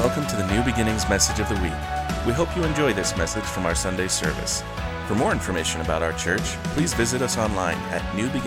Welcome to the New Beginnings message of the week. We hope you enjoy this message from our Sunday service. For more information about our church, please visit us online at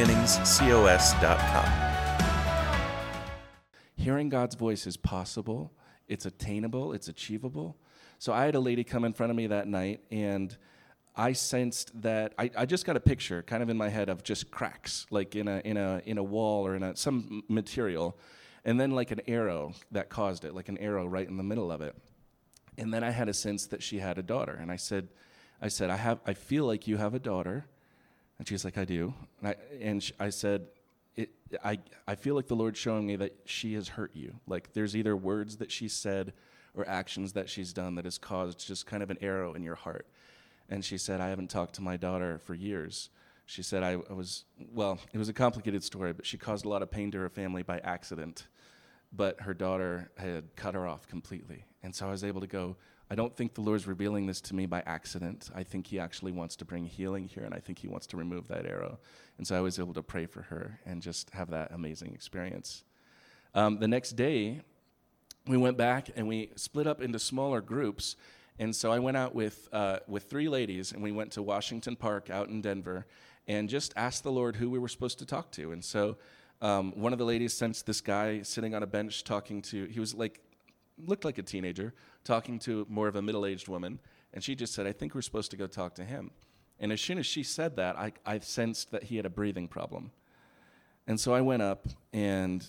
newbeginningscos.com. Hearing God's voice is possible, it's attainable, it's achievable. So I had a lady come in front of me that night, and I sensed that I just got a picture kind of in my head of just cracks, like in a wall or in some material, and then like an arrow that caused it, like an arrow right in the middle of it. And then I had a sense that she had a daughter, and I said, I feel like you have a daughter, and she's like, I do, I said, I feel like the Lord's showing me that she has hurt you. Like there's either words that she said or actions that she's done that has caused just kind of an arrow in your heart. And she said, I haven't talked to my daughter for years. She said, it was a complicated story, but she caused a lot of pain to her family by accident. But her daughter had cut her off completely. And so I was able to go, I don't think the Lord's revealing this to me by accident. I think he actually wants to bring healing here, and I think he wants to remove that arrow. And so I was able to pray for her and just have that amazing experience. The next day, we went back and we split up into smaller groups. And so I went out with 3 ladies, and we went to Washington Park out in Denver and just asked the Lord who we were supposed to talk to. And so one of the ladies sensed this guy sitting on a bench he was looked like a teenager, talking to more of a middle-aged woman. And she just said, I think we're supposed to go talk to him. And as soon as she said that, I sensed that he had a breathing problem. And so I went up, and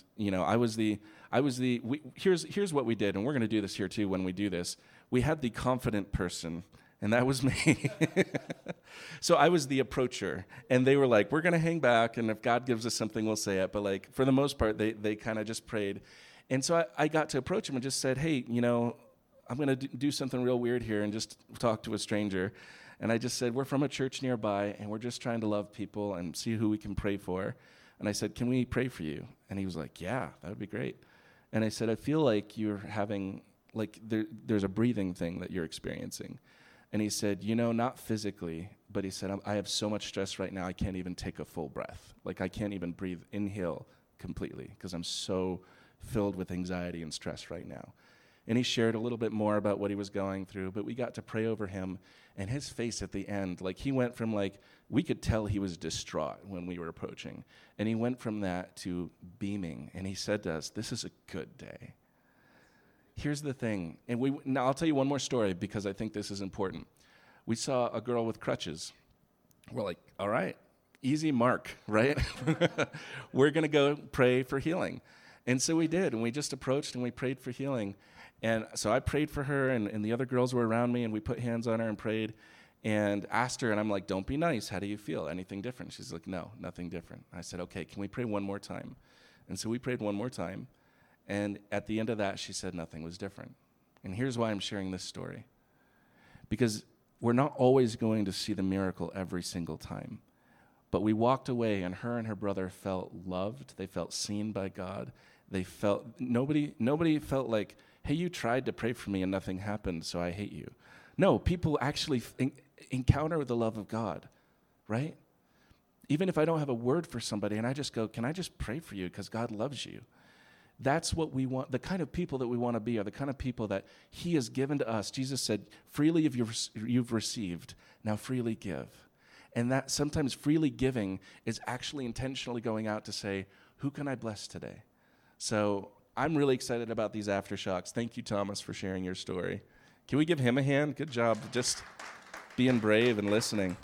here's what we did, and we're going to do this here too when we do this. We had the confident person, and that was me. So I was the approacher, and they were like, we're going to hang back, and if God gives us something, we'll say it. But like for the most part, they kind of just prayed. And so I got to approach him and just said, hey, I'm going to do something real weird here and just talk to a stranger. And I just said, we're from a church nearby, and we're just trying to love people and see who we can pray for. And I said, can we pray for you? And he was like, yeah, that would be great. And I said, I feel like you're having, there's a breathing thing that you're experiencing. And he said, not physically, but he said, I have so much stress right now, I can't even take a full breath. Like I can't even inhale completely because I'm so filled with anxiety and stress right now. And he shared a little bit more about what he was going through, but we got to pray over him, and his face at the end, he went from we could tell he was distraught when we were approaching, and he went from that to beaming, and he said to us, this is a good day. Here's the thing, and now I'll tell you one more story because I think this is important. We saw a girl with crutches. We're like, all right, easy mark, right? We're going to go pray for healing. And so we did, and we just approached and we prayed for healing. And so I prayed for her, and the other girls were around me, and we put hands on her and prayed and asked her, and I'm like, don't be nice. How do you feel? Anything different? She's like, no, nothing different. I said, okay, can we pray one more time? And so we prayed one more time, and at the end of that, she said nothing was different. And here's why I'm sharing this story. Because we're not always going to see the miracle every single time. But we walked away, and her brother felt loved. They felt seen by God. They felt, nobody felt like, hey, you tried to pray for me and nothing happened, so I hate you. No, people actually encounter the love of God, right? Even if I don't have a word for somebody and I just go, can I just pray for you because God loves you? That's what we want. The kind of people that we want to be are the kind of people that he has given to us. Jesus said, freely you've received, now freely give. And that sometimes freely giving is actually intentionally going out to say, who can I bless today? So I'm really excited about these aftershocks. Thank you, Thomas, for sharing your story. Can we give him a hand? Good job just being brave and listening.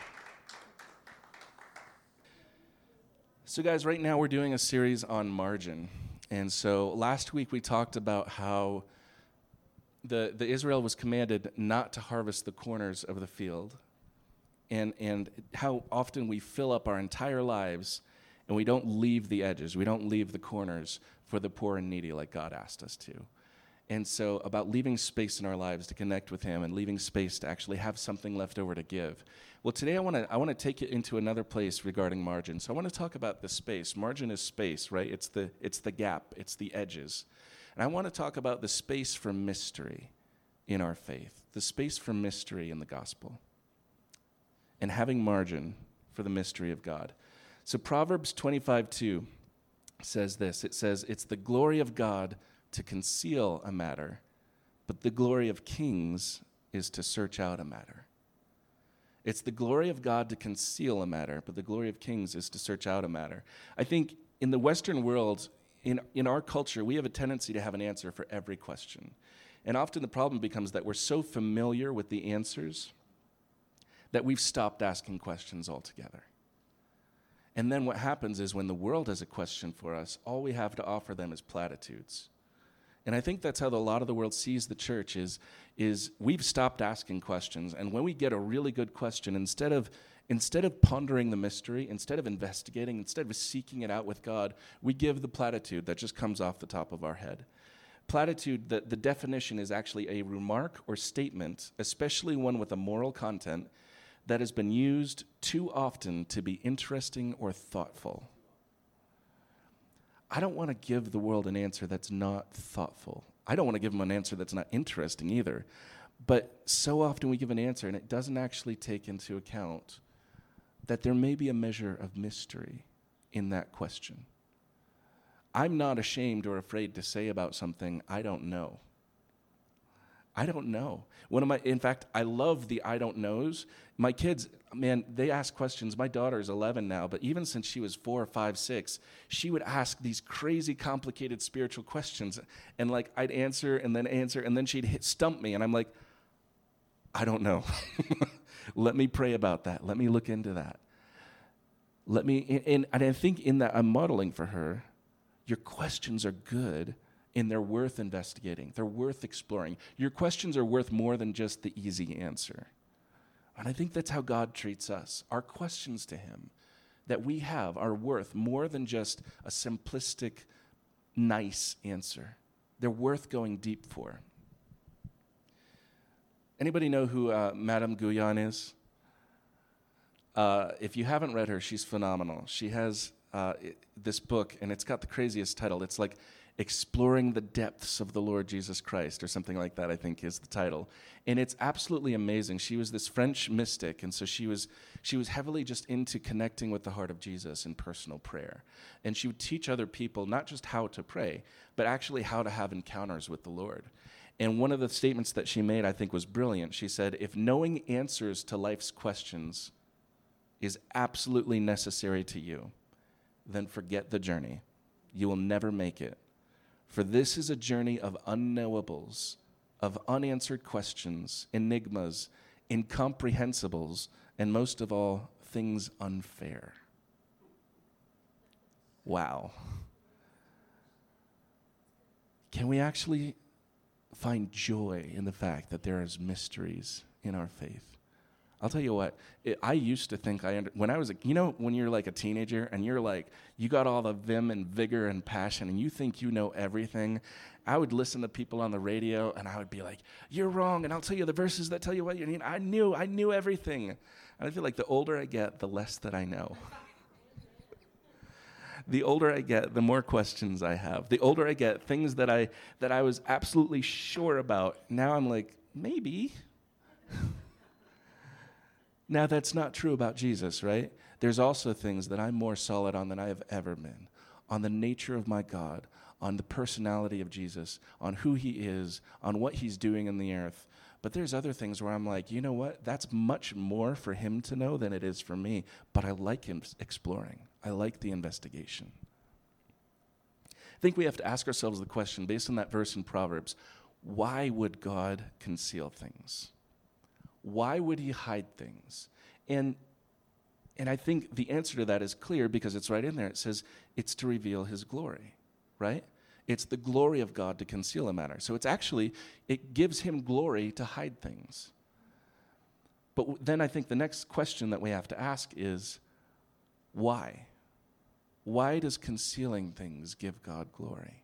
So guys, right now we're doing a series on margin. And so last week we talked about how the Israel was commanded not to harvest the corners of the field, and how often we fill up our entire lives and we don't leave the edges, we don't leave the corners for the poor and needy like God asked us to. And so about leaving space in our lives to connect with him and leaving space to actually have something left over to give. Well, today I want to take it into another place regarding margin. So I want to talk about the space. Margin is space, right? It's the gap, it's the edges. And I want to talk about the space for mystery in our faith, the space for mystery in the gospel, and having margin for the mystery of God. So Proverbs 25:2 says this. It says, it's the glory of God to conceal a matter, But the glory of kings is to search out a matter. It's the glory of God to conceal a matter, but the glory of kings is to search out a matter. I think in the Western world, in our culture, we have a tendency to have an answer for every question. And often the problem becomes that we're so familiar with the answers that we've stopped asking questions altogether. And then what happens is when the world has a question for us, all we have to offer them is platitudes. And I think that's how a lot of the world sees the church is we've stopped asking questions. And when we get a really good question, instead of pondering the mystery, instead of investigating, instead of seeking it out with God, we give the platitude that just comes off the top of our head. Platitude, the definition is actually a remark or statement, especially one with a moral content, that has been used too often to be interesting or thoughtful. I don't want to give the world an answer that's not thoughtful. I don't want to give them an answer that's not interesting either. But so often we give an answer and it doesn't actually take into account that there may be a measure of mystery in that question. I'm not ashamed or afraid to say about something I don't know. I don't know. In fact, I love the I don't knows. My kids, man, they ask questions. My daughter is 11 now, but even since she was 4, 5, 6, she would ask these crazy, complicated spiritual questions. And like, I'd answer, and then she'd stump me. And I'm like, I don't know. Let me pray about that. Let me look into that. And I think in that I'm modeling for her, your questions are good, and they're worth investigating. They're worth exploring. Your questions are worth more than just the easy answer. And I think that's how God treats us. Our questions to him that we have are worth more than just a simplistic, nice answer. They're worth going deep for. Anybody know who Madame Guyon is? If you haven't read her, she's phenomenal. She has this book, and it's got the craziest title. It's like Exploring the Depths of the Lord Jesus Christ, or something like that, I think is the title. And it's absolutely amazing. She was this French mystic, and so she was heavily just into connecting with the heart of Jesus in personal prayer. And she would teach other people not just how to pray, but actually how to have encounters with the Lord. And one of the statements that she made, I think, was brilliant. She said, if knowing answers to life's questions is absolutely necessary to you, then forget the journey. You will never make it. For this is a journey of unknowables, of unanswered questions, enigmas, incomprehensibles, and most of all, things unfair. Wow. Can we actually find joy in the fact that there is mysteries in our faith? I'll tell you what, I used to think when I was, when you're like a teenager and you're like, you got all the vim and vigor and passion and you think you know everything, I would listen to people on the radio and I would be like, you're wrong, and I'll tell you the verses that tell you what you need. I knew everything. And I feel like the older I get, the less that I know. The older I get, the more questions I have. The older I get, things that I was absolutely sure about, now I'm like, maybe. Now, that's not true about Jesus, right? There's also things that I'm more solid on than I have ever been, on the nature of my God, on the personality of Jesus, on who he is, on what he's doing in the earth. But there's other things where I'm like, you know what? That's much more for him to know than it is for me, but I like him exploring. I like the investigation. I think we have to ask ourselves the question, based on that verse in Proverbs, why would God conceal things? Why would he hide things? And I think the answer to that is clear because it's right in there. It says it's to reveal his glory, right? It's the glory of God to conceal a matter. So it gives him glory to hide things. But then I think the next question that we have to ask is, why? Why does concealing things give God glory?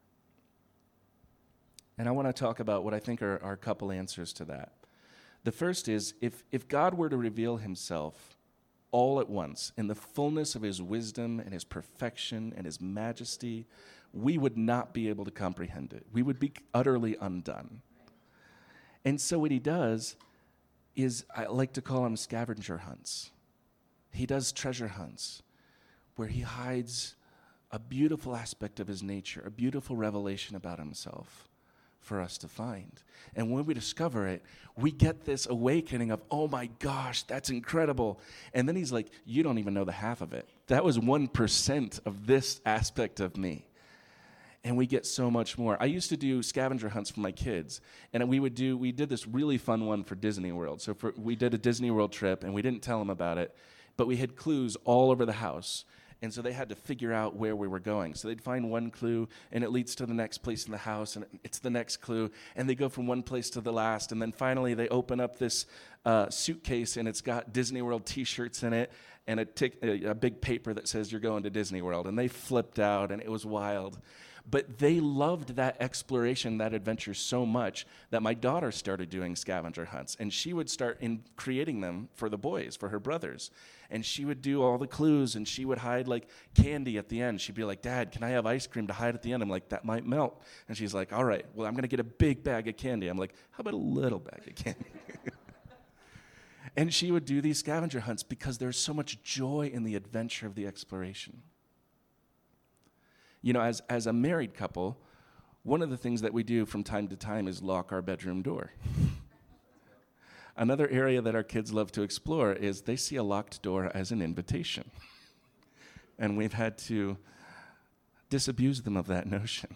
And I want to talk about what I think are a couple answers to that. The first is, if God were to reveal himself all at once in the fullness of his wisdom and his perfection and his majesty, we would not be able to comprehend it. We would be utterly undone. And so what he does is, I like to call them scavenger hunts. He does treasure hunts where he hides a beautiful aspect of his nature, a beautiful revelation about himself for us to find. And when we discover it, we get this awakening of, oh my gosh, that's incredible. And then he's like, you don't even know the half of it. That was 1% of this aspect of me. And we get so much more. I used to do scavenger hunts for my kids, and we did this really fun one for Disney World. So we did a Disney World trip, and we didn't tell them about it, but we had clues all over the house. And so they had to figure out where we were going. So they'd find one clue, and it leads to the next place in the house, and it's the next clue. And they go from one place to the last. And then finally they open up this suitcase, and it's got Disney World T-shirts in it and a big paper that says, you're going to Disney World. And they flipped out, and it was wild. But they loved that exploration, that adventure so much that my daughter started doing scavenger hunts. And she would start creating them for the boys, for her brothers. And she would do all the clues, and she would hide like candy at the end. She'd be like, Dad, can I have ice cream to hide at the end? I'm like, that might melt. And she's like, all right, well, I'm going to get a big bag of candy. I'm like, how about a little bag of candy? And she would do these scavenger hunts because there's so much joy in the adventure of the exploration. You know, as a married couple, one of the things that we do from time to time is lock our bedroom door. Another area that our kids love to explore is they see a locked door as an invitation. And we've had to disabuse them of that notion.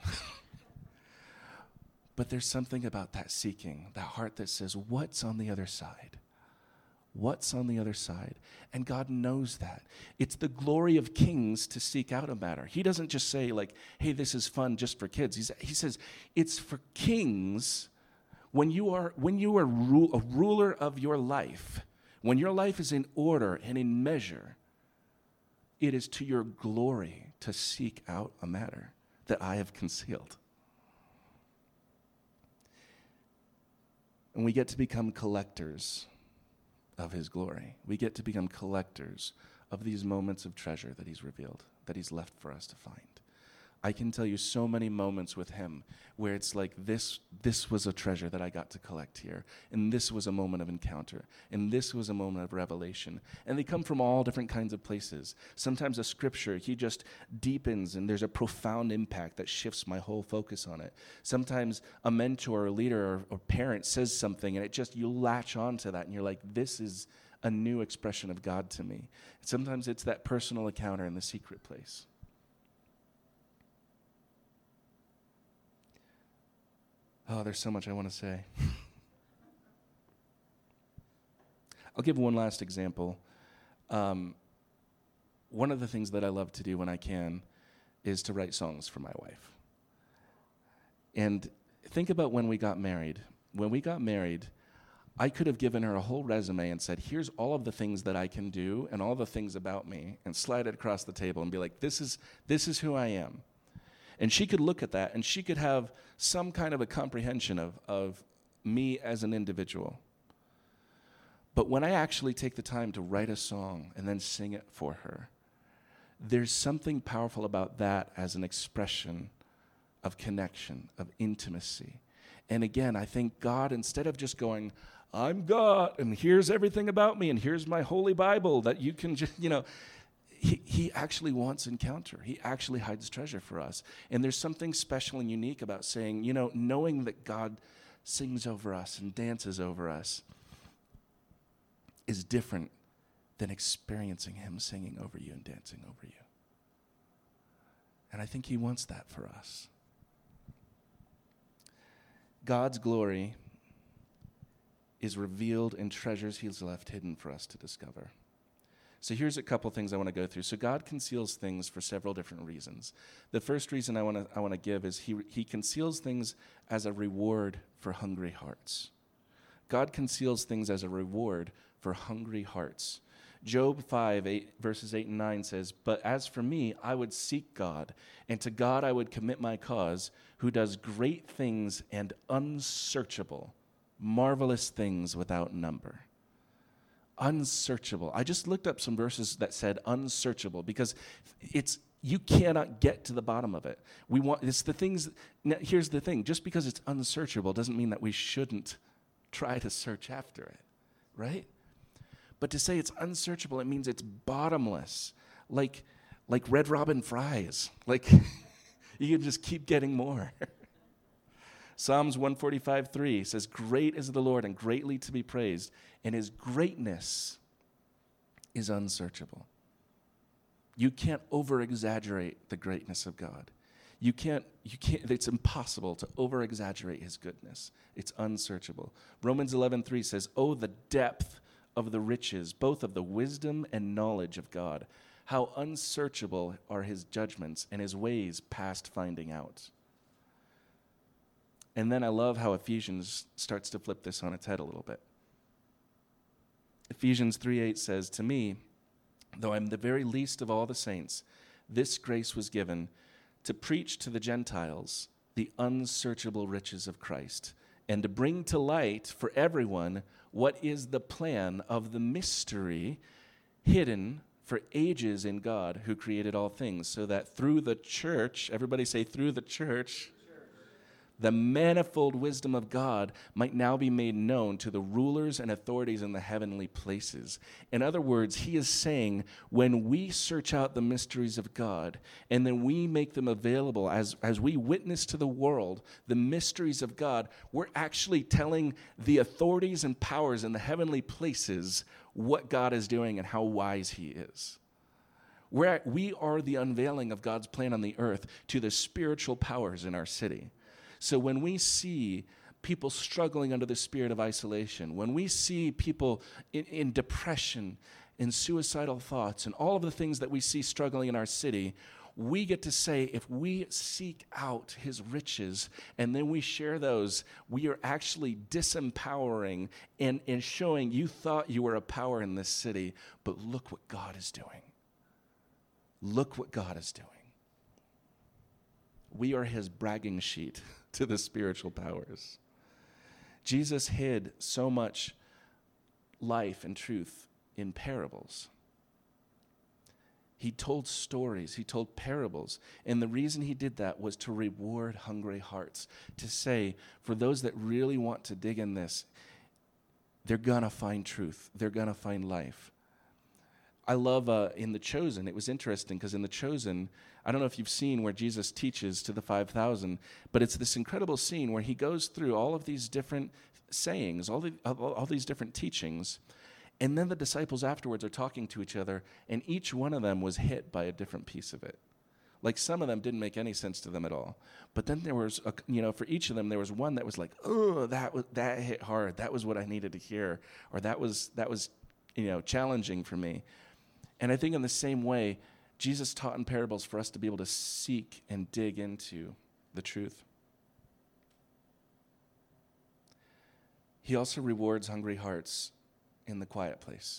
But there's something about that seeking, that heart that says, what's on the other side? What's on the other side? And God knows that. It's the glory of kings to seek out a matter. He doesn't just say, like, hey, this is fun just for kids. He says, it's for kings. When you are a ruler of your life, when your life is in order and in measure, it is to your glory to seek out a matter that I have concealed. And we get to become collectors of his glory. We get to become collectors of these moments of treasure that he's revealed, that he's left for us to find. I can tell you so many moments with him where it's like this was a treasure that I got to collect here, and this was a moment of encounter, and this was a moment of revelation. And they come from all different kinds of places. Sometimes a scripture, he just deepens, and there's a profound impact that shifts my whole focus on it. Sometimes a mentor or leader or parent says something, and you latch on to that, and you're like, this is a new expression of God to me. Sometimes it's that personal encounter in the secret place. Oh, there's so much I want to say. I'll give one last example. One of the things that I love to do when I can is to write songs for my wife. And think about when we got married. When we got married, I could have given her a whole resume and said, here's all of the things that I can do and all the things about me, and slide it across the table and be like, this is who I am. And she could look at that, and she could have some kind of a comprehension of me as an individual. But when I actually take the time to write a song and then sing it for her, there's something powerful about that as an expression of connection, of intimacy. And again, I think God, instead of just going, I'm God, and here's everything about me, and here's my holy Bible that you can just, He actually wants encounter. He actually hides treasure for us. And there's something special and unique about saying, knowing that God sings over us and dances over us is different than experiencing him singing over you and dancing over you. And I think he wants that for us. God's glory is revealed in treasures he's left hidden for us to discover. So here's a couple things I want to go through. So God conceals things for several different reasons. The first reason I want to give is he conceals things as a reward for hungry hearts. God conceals things as a reward for hungry hearts. Job 5, verses 8 and 9 says, but as for me, I would seek God, and to God I would commit my cause, who does great things and unsearchable, marvelous things without number. Unsearchable. I just looked up some verses that said unsearchable because you cannot get to the bottom of it. It's the things. Now, here's the thing: just because it's unsearchable doesn't mean that we shouldn't try to search after it, right? But to say it's unsearchable, it means it's bottomless, like Red Robin fries. Like you can just keep getting more. Psalms 145:3 says, "Great is the Lord and greatly to be praised, and his greatness is unsearchable." You can't over-exaggerate the greatness of God. You can't, it's impossible to over-exaggerate his goodness. It's unsearchable. Romans 11:3 says, "Oh, the depth of the riches, both of the wisdom and knowledge of God. How unsearchable are his judgments and his ways past finding out." And then I love how Ephesians starts to flip this on its head a little bit. Ephesians 3:8 says, "To me, though I'm the very least of all the saints, this grace was given to preach to the Gentiles the unsearchable riches of Christ, and to bring to light for everyone what is the plan of the mystery hidden for ages in God who created all things, so that through the church," everybody say through the church, "the manifold wisdom of God might now be made known to the rulers and authorities in the heavenly places." In other words, he is saying when we search out the mysteries of God and then we make them available as we witness to the world the mysteries of God, we're actually telling the authorities and powers in the heavenly places what God is doing and how wise he is. We are the unveiling of God's plan on the earth to the spiritual powers in our city. So when we see people struggling under the spirit of isolation, when we see people in depression, in suicidal thoughts, and all of the things that we see struggling in our city, we get to say, if we seek out his riches and then we share those, we are actually disempowering and showing you thought you were a power in this city, but look what God is doing. Look what God is doing. We are his bragging sheet to the spiritual powers. Jesus hid so much life and truth in parables. He told stories, he told parables, and the reason he did that was to reward hungry hearts, to say, for those that really want to dig in this, they're gonna find truth, they're gonna find life. I love in The Chosen, it was interesting because in The Chosen, I don't know if you've seen where Jesus teaches to the 5,000, but it's this incredible scene where he goes through all of these different sayings, all these different teachings, and then the disciples afterwards are talking to each other, and each one of them was hit by a different piece of it. Like some of them didn't make any sense to them at all. But then there was, for each of them, there was one that was like, oh, that hit hard. That was what I needed to hear. Or that was challenging for me. And I think in the same way, Jesus taught in parables for us to be able to seek and dig into the truth. He also rewards hungry hearts in the quiet place.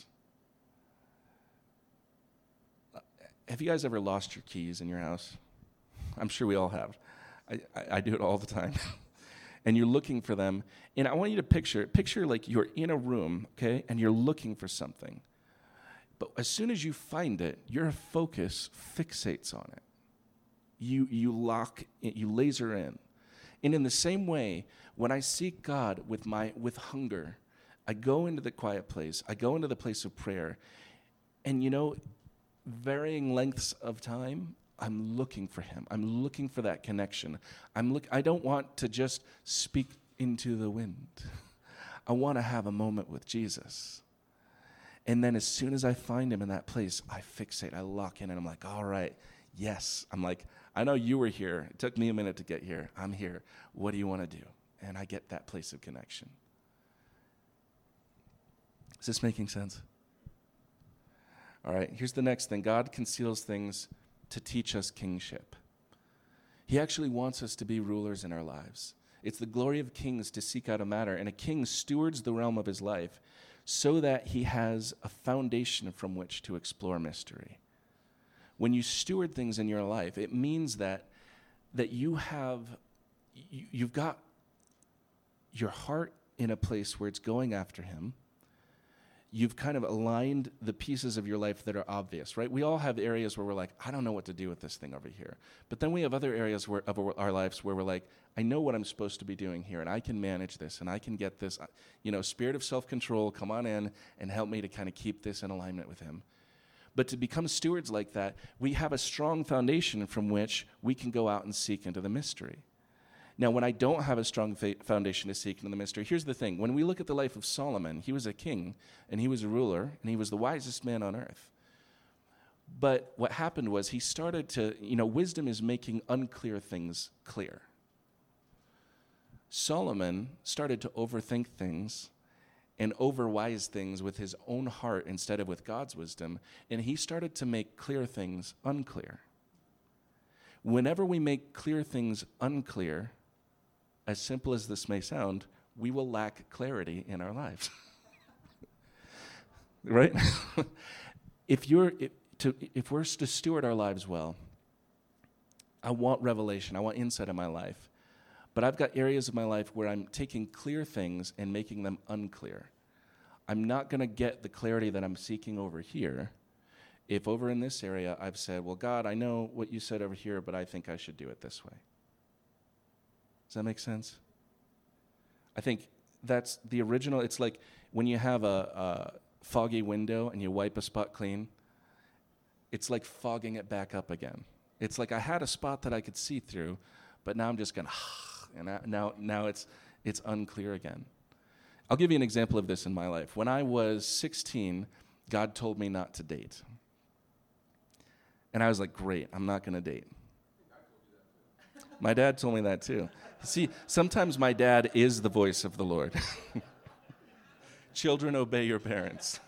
Have you guys ever lost your keys in your house? I'm sure we all have. I do it all the time. And you're looking for them. And I want you to picture like you're in a room, okay, and you're looking for something. But as soon as you find it, your focus fixates on it. You lock it, you laser in. And in the same way, when I seek God with hunger, I go into the quiet place. I go into the place of prayer. And varying lengths of time, I'm looking for him. I'm looking for that connection. I don't want to just speak into the wind. I want to have a moment with Jesus. And then as soon as I find him in that place, I fixate, I lock in, and I'm like, all right, yes. I'm like, I know you were here. It took me a minute to get here. I'm here. What do you want to do? And I get that place of connection. Is this making sense? All right, here's the next thing. God conceals things to teach us kingship. He actually wants us to be rulers in our lives. It's the glory of kings to seek out a matter, and a king stewards the realm of his life so that he has a foundation from which to explore mystery. When you steward things in your life, it means that you've got your heart in a place where it's going after him. You've kind of aligned the pieces of your life that are obvious, right? We all have areas where we're like, I don't know what to do with this thing over here. But then we have other areas of our lives where we're like, I know what I'm supposed to be doing here, and I can manage this, and I can get this. Spirit of self-control, come on in and help me to kind of keep this in alignment with him. But to become stewards like that, we have a strong foundation from which we can go out and seek into the mystery. Now, when I don't have a strong foundation to seek in the mystery, here's the thing. When we look at the life of Solomon, he was a king, and he was a ruler, and he was the wisest man on earth. But what happened was he started to, wisdom is making unclear things clear. Solomon started to overthink things and overwise things with his own heart instead of with God's wisdom, and he started to make clear things unclear. Whenever we make clear things unclear, as simple as this may sound, we will lack clarity in our lives. Right? If we're to steward our lives well, I want revelation, I want insight in my life. But I've got areas of my life where I'm taking clear things and making them unclear. I'm not going to get the clarity that I'm seeking over here if over in this area I've said, well, God, I know what you said over here, but I think I should do it this way. Does that make sense? I think that's the original. It's like when you have a foggy window and you wipe a spot clean, it's like fogging it back up again. It's like I had a spot that I could see through, but now I'm just going to and now it's unclear again. I'll give you an example of this in my life. When I was 16, God told me not to date. And I was like, great, I'm not going to date. My dad told me that too. See, sometimes my dad is the voice of the Lord. Children, obey your parents.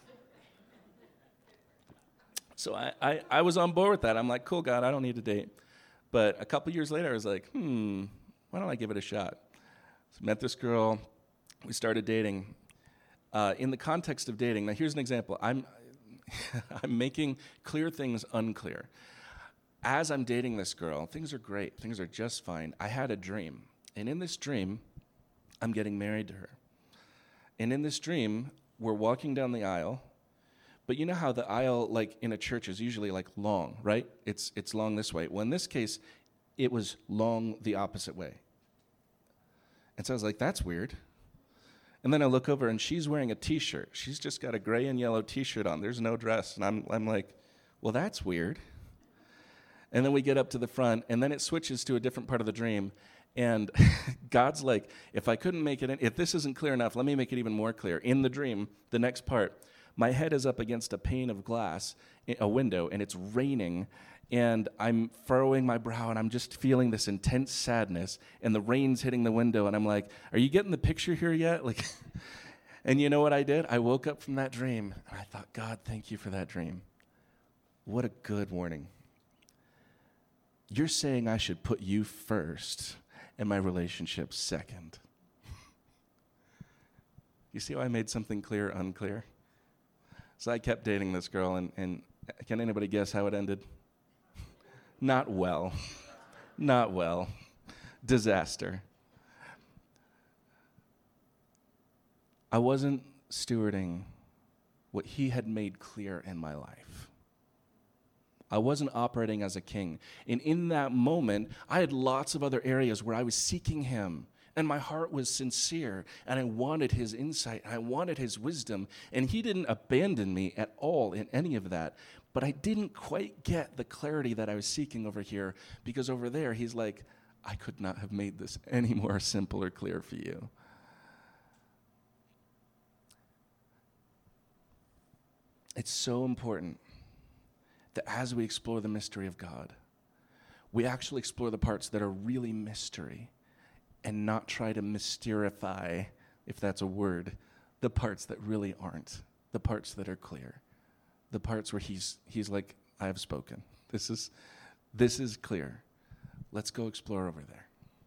So I was on board with that. I'm like, cool, God, I don't need to date. But a couple years later, I was like, why don't I give it a shot? So met this girl. We started dating. In the context of dating, now here's an example. I'm making clear things unclear. As I'm dating this girl, things are great. Things are just fine. I had a dream. And in this dream, I'm getting married to her. And in this dream, we're walking down the aisle. But you know how the aisle, like in a church, is usually like long, right? It's long this way. Well, in this case, it was long the opposite way. And so I was like, that's weird. And then I look over, and she's wearing a T-shirt. She's just got a gray and yellow T-shirt on. There's no dress. And I'm like, well, that's weird. And then we get up to the front, and then it switches to a different part of the dream. And God's like, if this isn't clear enough, let me make it even more clear. In the dream, the next part, my head is up against a pane of glass, a window, and it's raining. And I'm furrowing my brow, and I'm just feeling this intense sadness, and the rain's hitting the window, and I'm like, are you getting the picture here yet? And you know what I did? I woke up from that dream, and I thought, God, thank you for that dream. What a good warning. You're saying I should put you first and my relationship second. You see how I made something clear unclear? So I kept dating this girl, and can anybody guess how it ended? Not well. Not well. Disaster. I wasn't stewarding what he had made clear in my life. I wasn't operating as a king. And in that moment, I had lots of other areas where I was seeking him. And my heart was sincere. And I wanted his insight. I wanted his wisdom. And he didn't abandon me at all in any of that. But I didn't quite get the clarity that I was seeking over here. Because over there, he's like, I could not have made this any more simple or clear for you. It's so important that as we explore the mystery of God, we actually explore the parts that are really mystery and not try to mysterify, if that's a word, the parts that really aren't, the parts that are clear, the parts where he's like, I have spoken. This is clear. Let's go explore over there.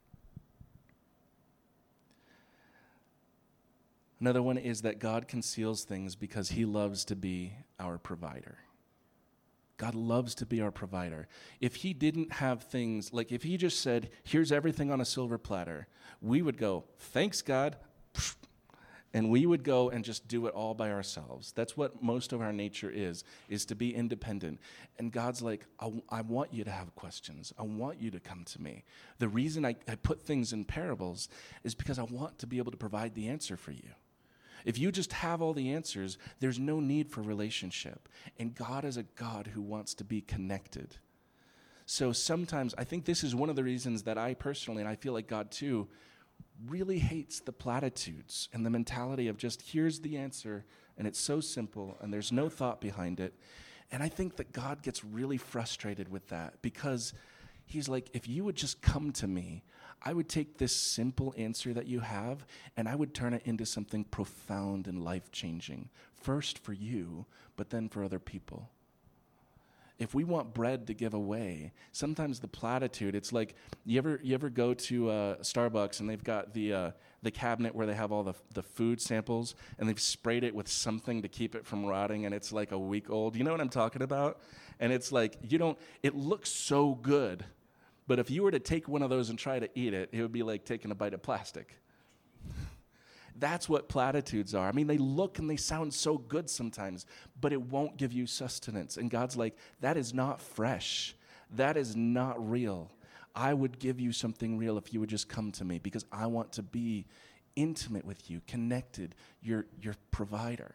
Another one is that God conceals things because he loves to be our provider. God loves to be our provider. If he didn't have things, like if he just said, here's everything on a silver platter, we would go, thanks, God, and we would go and just do it all by ourselves. That's what most of our nature is to be independent. And God's like, I want you to have questions. I want you to come to me. The reason I put things in parables is because I want to be able to provide the answer for you. If you just have all the answers, there's no need for relationship. And God is a God who wants to be connected. So sometimes, I think this is one of the reasons that I personally, and I feel like God too, really hates the platitudes and the mentality of just, here's the answer, and it's so simple, and there's no thought behind it. And I think that God gets really frustrated with that, because he's like, if you would just come to me, I would take this simple answer that you have, and I would turn it into something profound and life-changing, first for you, but then for other people. If we want bread to give away, sometimes the platitude, it's like, you ever go to Starbucks and they've got the cabinet where they have all the food samples, and they've sprayed it with something to keep it from rotting, and it's like a week old. You know what I'm talking about? And it's like, it looks so good, but if you were to take one of those and try to eat it, it would be like taking a bite of plastic. That's what platitudes are. I mean, they look and they sound so good sometimes, but it won't give you sustenance. And God's like, that is not fresh. That is not real. I would give you something real if you would just come to me, because I want to be intimate with you, connected, your provider.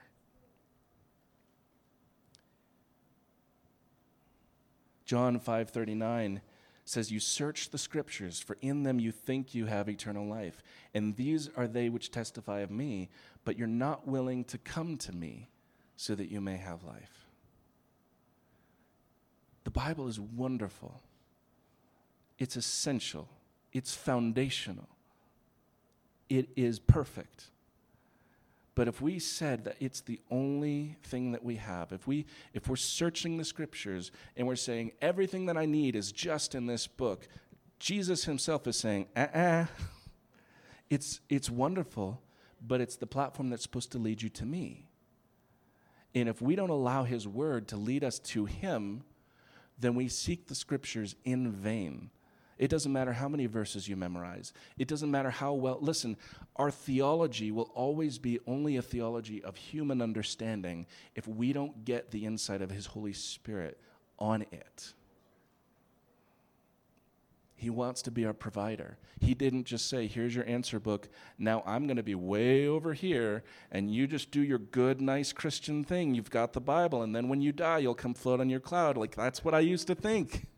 John 5:39 says, you search the scriptures, for in them you think you have eternal life. And these are they which testify of me, but you're not willing to come to me so that you may have life. The Bible is wonderful. It's essential. It's foundational. It is perfect. But if we said that it's the only thing that we have, if we're searching the scriptures and we're saying everything that I need is just in this book, Jesus himself is saying, it's wonderful, but it's the platform that's supposed to lead you to me. And if we don't allow his word to lead us to him, then we seek the scriptures in vain. It doesn't matter how many verses you memorize. It doesn't matter how well. Listen, our theology will always be only a theology of human understanding if we don't get the insight of his Holy Spirit on it. He wants to be our provider. He didn't just say, here's your answer book. Now I'm going to be way over here, and you just do your good, nice Christian thing. You've got the Bible, and then when you die, you'll come float on your cloud. Like, that's what I used to think.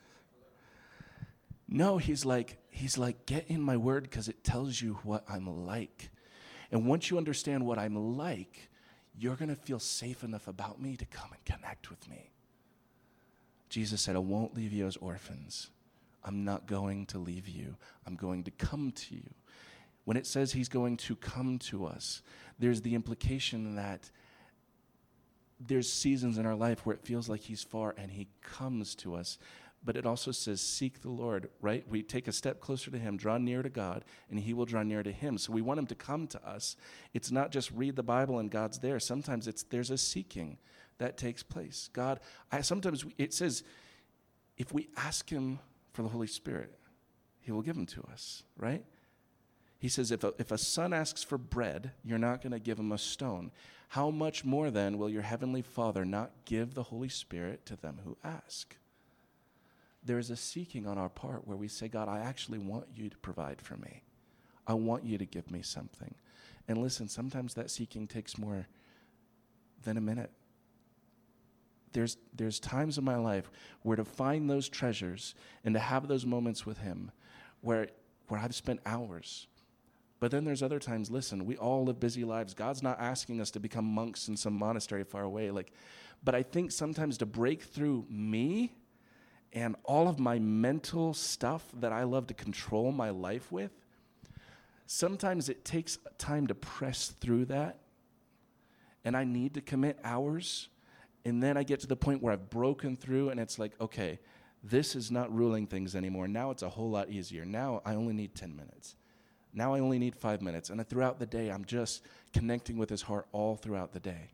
No, he's like, get in my word, because it tells you what I'm like. And once you understand what I'm like, you're going to feel safe enough about me to come and connect with me. Jesus said, I won't leave you as orphans. I'm not going to leave you. I'm going to come to you. When it says he's going to come to us, there's the implication that there's seasons in our life where it feels like he's far and he comes to us. But it also says, seek the Lord, right? We take a step closer to him, draw near to God, and he will draw near to him. So we want him to come to us. It's not just read the Bible and God's there. Sometimes there's a seeking that takes place. It says, if we ask him for the Holy Spirit, he will give him to us, right? He says, if a son asks for bread, you're not going to give him a stone. How much more then will your heavenly Father not give the Holy Spirit to them who ask? There is a seeking on our part where we say, God, I actually want you to provide for me. I want you to give me something. And listen, sometimes that seeking takes more than a minute. There's times in my life where to find those treasures and to have those moments with him where I've spent hours. But then there's other times, listen, we all live busy lives. God's not asking us to become monks in some monastery far away. But I think sometimes to break through me and all of my mental stuff that I love to control my life with, sometimes it takes time to press through that, and I need to commit hours, and then I get to the point where I've broken through, and it's like, okay, this is not ruling things anymore. Now it's a whole lot easier. Now I only need 10 minutes. Now I only need 5 minutes, and throughout the day, I'm just connecting with his heart all throughout the day.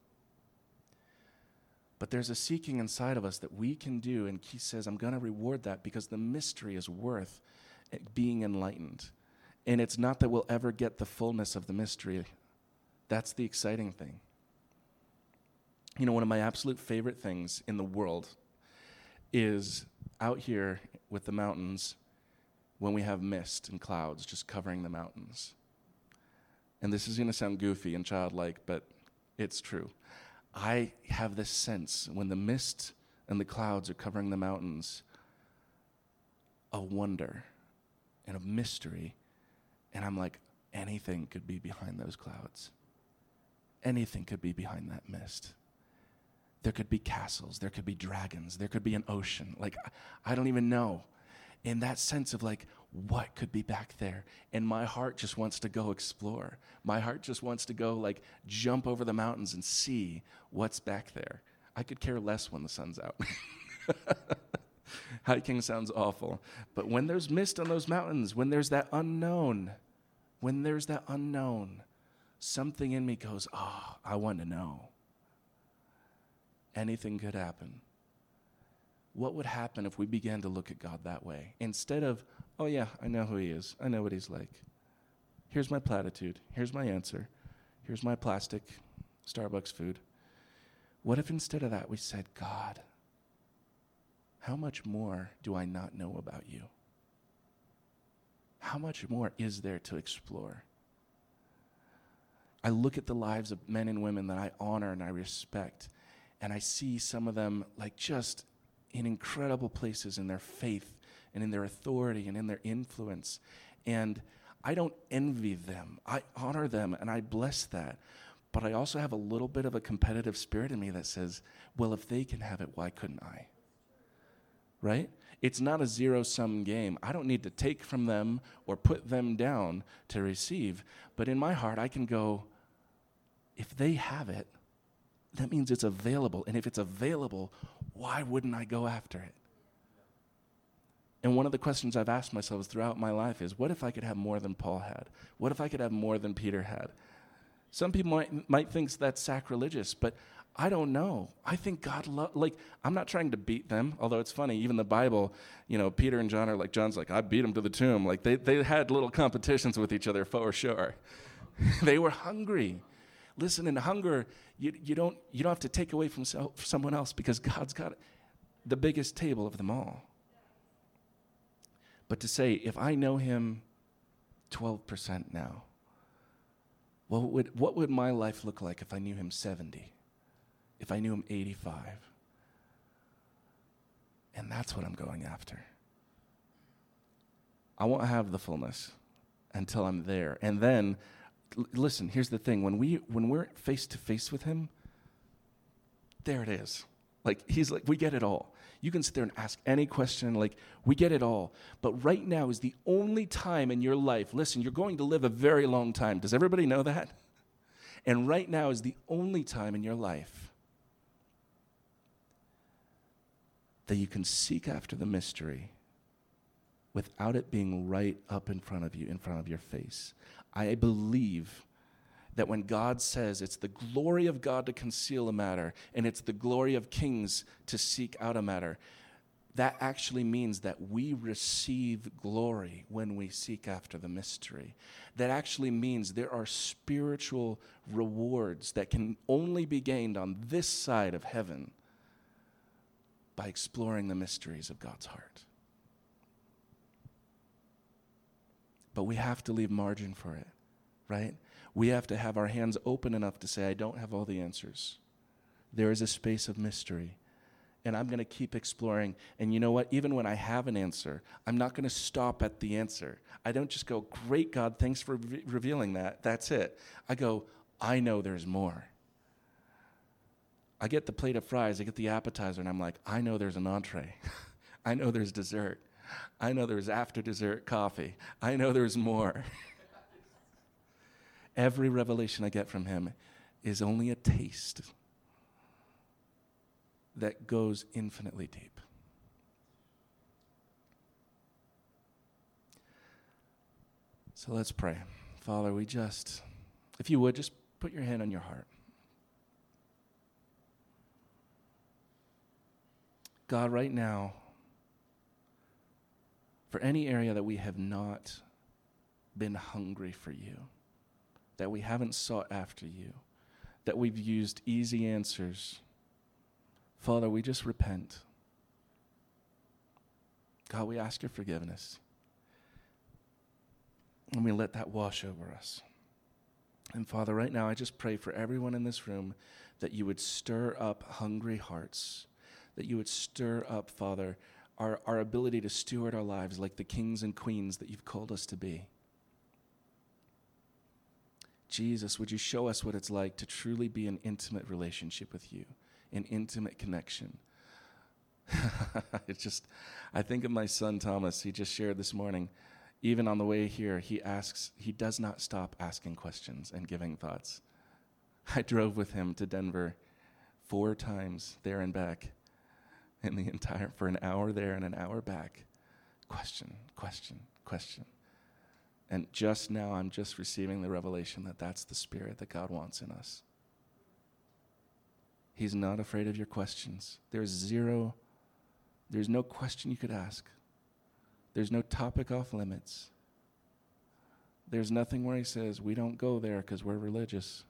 But there's a seeking inside of us that we can do, and he says, I'm going to reward that because the mystery is worth being enlightened. And it's not that we'll ever get the fullness of the mystery. That's the exciting thing. You know, one of my absolute favorite things in the world is out here with the mountains when we have mist and clouds just covering the mountains. And this is going to sound goofy and childlike, but it's true. I have this sense when the mist and the clouds are covering the mountains, a wonder and a mystery. And I'm like, anything could be behind those clouds. Anything could be behind that mist. There could be castles. There could be dragons. There could be an ocean. Like, I don't even know. In that sense of like, what could be back there? And my heart just wants to go explore. My heart just wants to go like jump over the mountains and see what's back there. I could care less when the sun's out. Hiking sounds awful. But when there's mist on those mountains, when there's that unknown, something in me goes, oh, I want to know. Anything could happen. What would happen if we began to look at God that way? Instead of, oh yeah, I know who he is. I know what he's like. Here's my platitude. Here's my answer. Here's my plastic Starbucks food. What if instead of that we said, God, how much more do I not know about you? How much more is there to explore? I look at the lives of men and women that I honor and I respect, and I see some of them like just in incredible places in their faith and in their authority and in their influence. And I don't envy them. I honor them and I bless that. But I also have a little bit of a competitive spirit in me that says, well, if they can have it, why couldn't I? Right? It's not a zero-sum game. I don't need to take from them or put them down to receive. But in my heart, I can go, if they have it, that means it's available. And if it's available, why wouldn't I go after it? And one of the questions I've asked myself throughout my life is, what if I could have more than Paul had? What if I could have more than Peter had? Some people might think that's sacrilegious, but I don't know. I think God, I'm not trying to beat them, although it's funny, even the Bible, Peter and John are like, John's like, I beat him to the tomb. Like they had little competitions with each other for sure. They were hungry. Listen, in hunger, you don't have to take away from someone else because God's got the biggest table of them all. But to say, if I know him 12% now, what would my life look like if I knew him 70? If I knew him 85? And that's what I'm going after. I won't have the fullness until I'm there. And then, listen, here's the thing. When we're face to face with him, there it is. Like, he's like, we get it all. You can sit there and ask any question, like, we get it all. But right now is the only time in your life, listen, you're going to live a very long time. Does everybody know that? And right now is the only time in your life that you can seek after the mystery without it being right up in front of you, in front of your face. I believe that when God says it's the glory of God to conceal a matter, and it's the glory of kings to seek out a matter, that actually means that we receive glory when we seek after the mystery. That actually means there are spiritual rewards that can only be gained on this side of heaven by exploring the mysteries of God's heart. But we have to leave margin for it, right? We have to have our hands open enough to say, I don't have all the answers. There is a space of mystery, and I'm going to keep exploring. And you know what? Even when I have an answer, I'm not going to stop at the answer. I don't just go, great, God, thanks for revealing that. That's it. I go, I know there's more. I get the plate of fries, I get the appetizer, and I'm like, I know there's an entree. I know there's dessert. I know there's after dessert coffee. I know there's more. Every revelation I get from him is only a taste that goes infinitely deep. So let's pray. Father, if you would, just put your hand on your heart. God, right now, for any area that we have not been hungry for you, that we haven't sought after you, that we've used easy answers, Father, we just repent. God, we ask your forgiveness. And we let that wash over us. And Father, right now I just pray for everyone in this room that you would stir up hungry hearts, that you would stir up, Father, our ability to steward our lives like the kings and queens that you've called us to be. Jesus, would you show us what it's like to truly be in intimate relationship with you, in intimate connection? I think of my son Thomas. He just shared this morning, even on the way here, he does not stop asking questions and giving thoughts. I drove with him to Denver 4 times there and back, for an hour there and an hour back. Question, question, question. And just now I'm just receiving the revelation that that's the spirit that God wants in us. He's not afraid of your questions. There's no question you could ask. There's no topic off limits. There's nothing where he says, we don't go there because we're religious.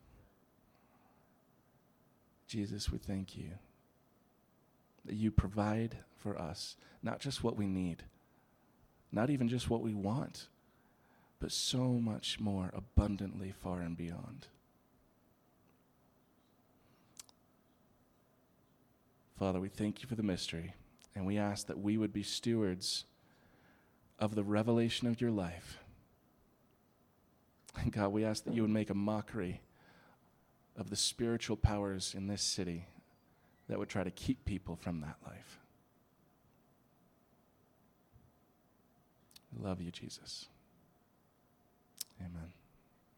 Jesus, we thank you that you provide for us, not just what we need, not even just what we want, but so much more abundantly far and beyond. Father, we thank you for the mystery, and we ask that we would be stewards of the revelation of your life. And God, we ask that you would make a mockery of the spiritual powers in this city that would try to keep people from that life. We love you, Jesus. Amen.